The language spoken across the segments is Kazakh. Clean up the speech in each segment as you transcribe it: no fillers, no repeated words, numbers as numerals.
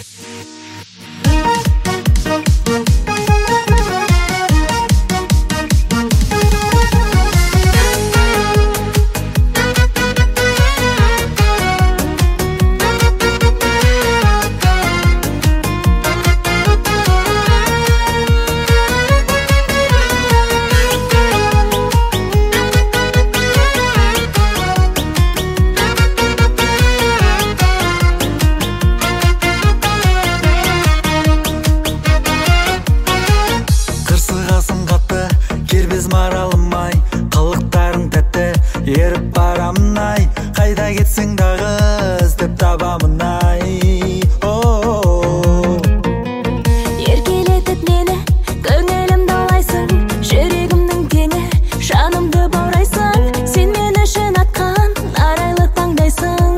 Маралым-ай, қылықтарың тәтті, еріп барамын-ай, қайда кетсең дағы іздеп табамын-ай. Еркелетіп мені, көңілімді алайсың, жүрегімнің теңі, жанымды баурайсың, сен мен үшін атқан арайлы таңдайсың.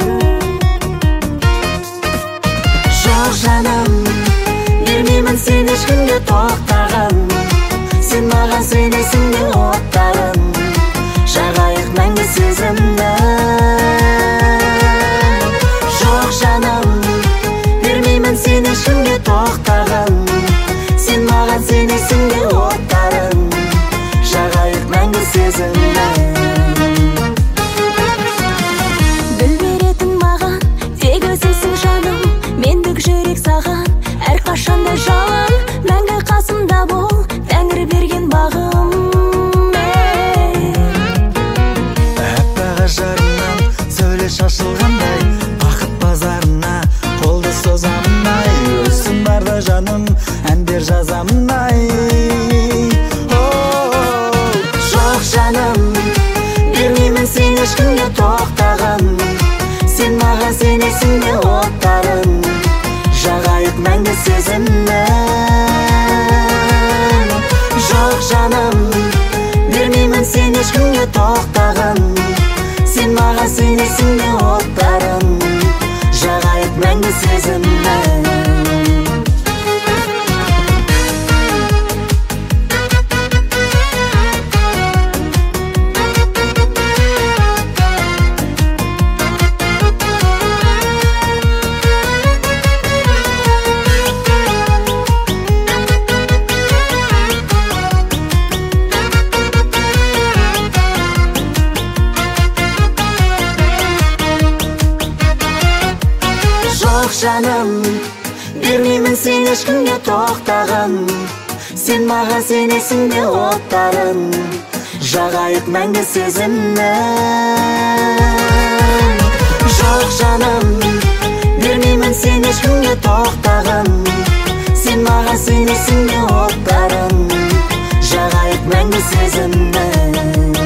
Жоқ жаным, бермеймін сен ешкімге тоқтаған, сен маған сенесің де оттарым, жағайық мәңгі сезімді. Жоқ жаным, бермеймін сен ешкімге тоқтаған, сен маған сенесің де оттарым, жағайық мәңгі сезімді. Гүл беретін маған тек өзіңсің жаным, мендік жүрек саған әрқашанда жалын, мәңгі қасымда бол, тәңір берген бағым. Әппақ ажарыңнан сөйле шашылғандай, бақыт базарына қолды созамын-ай, өзің барда жаным әндер жазамын-ай. Жоқ жаным, бермеймін сен ешкімге тоқтаған, сен маған сенесің де оттарым, жағайық мәңгі сезімді. Жоқ жаным, бермеймін сен ешкімге тоқтаған, сен маған сенесің де оттарым, жағайық мәңгі сезімді. Жоқ жаным, бермеймін сен ешкімге тоқтаған, сен маған сенесің де оттарым, жағайық мәңгі сезімді. Жоқ жаным, бермеймін сен ешкімге тоқтаған, сен маған сенесің де оттарым, жағайық мәңгі сезімді.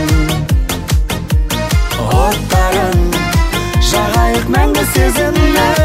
Оттарым, жағайық мәңгі сезімді.